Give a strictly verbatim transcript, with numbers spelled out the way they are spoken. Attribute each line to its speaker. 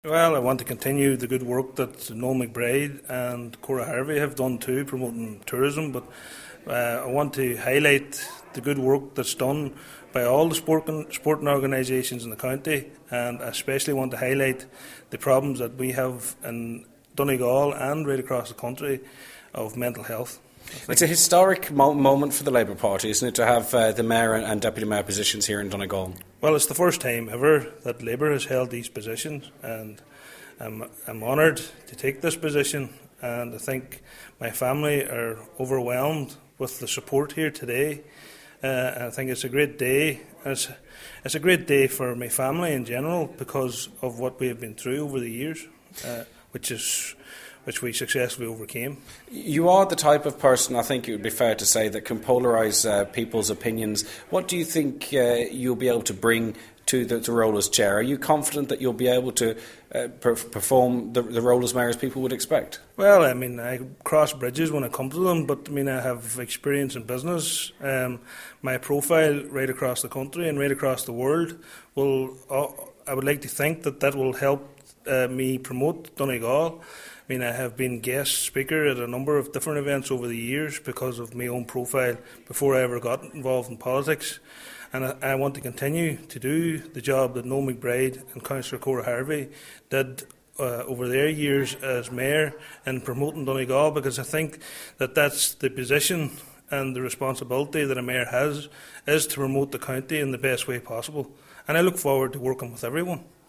Speaker 1: Well, I want to continue the good work that Noel McBride and Cora Harvey have done too, promoting tourism, but uh, I want to highlight the good work that's done by all the sporting, sporting organisations in the county, and I especially want to highlight the problems that we have in Donegal and right across the country of mental health.
Speaker 2: It's a historic mo- moment for the Labour Party, isn't it, to have uh, the Mayor and, and Deputy Mayor positions here in Donegal?
Speaker 1: Well, it's the first time ever that Labour has held these positions, and I'm, I'm honoured to take this position, and I think my family are overwhelmed with the support here today. Uh, and I think it's a great day. It's, it's a great day for my family in general because of what we have been through over the years, uh, which is which we successfully overcame.
Speaker 2: You are the type of person, I think it would be fair to say, that can polarise uh, people's opinions. What do you think uh, you'll be able to bring to the, the role as chair? Are you confident that you'll be able to uh, per- perform the, the role as mayor as people would expect?
Speaker 1: Well, I mean, I cross bridges when I come to them, but I mean, I have experience in business. Um, my profile right across the country and right across the world will, uh, I would like to think that that will help uh, me promote Donegal. I mean, I have been guest speaker at a number of different events over the years because of my own profile before I ever got involved in politics. And I, I want to continue to do the job that Noel McBride and Councillor Cora Harvey did uh, over their years as mayor in promoting Donegal, because I think that that's the position and the responsibility that a mayor has, is to promote the county in the best way possible. And I look forward to working with everyone.